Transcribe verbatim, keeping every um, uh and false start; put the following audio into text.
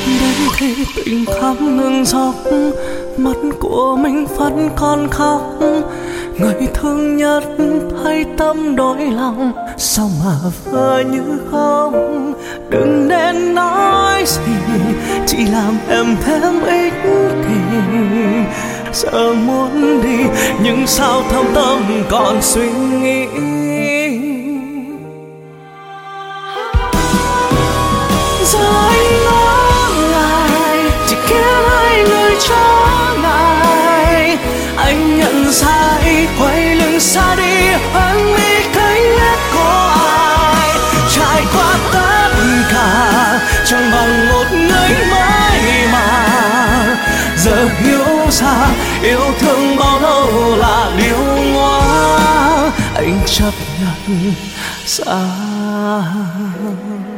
đến khi tình khám ngừng dốc, mắt của mình vẫn còn khóc. Người thương nhất thấy tâm đổi lòng, sao mà vờ như không. Đừng nên nói gì, chỉ làm em thêm ích kỷ. Giờ muốn đi nhưng sao thâm tâm còn suy nghĩ. Giờ anh ngỡ ngàng chỉ khiến hai người trở ngại. Anh nhận sai quay lưng xa đi, anh đi cánh ghét của ai. Trải qua tất cả chẳng bằng một người mới mà. Giờ hiểu ra yêu thương bao lâu là điều ngoan, anh chấp nhận xa.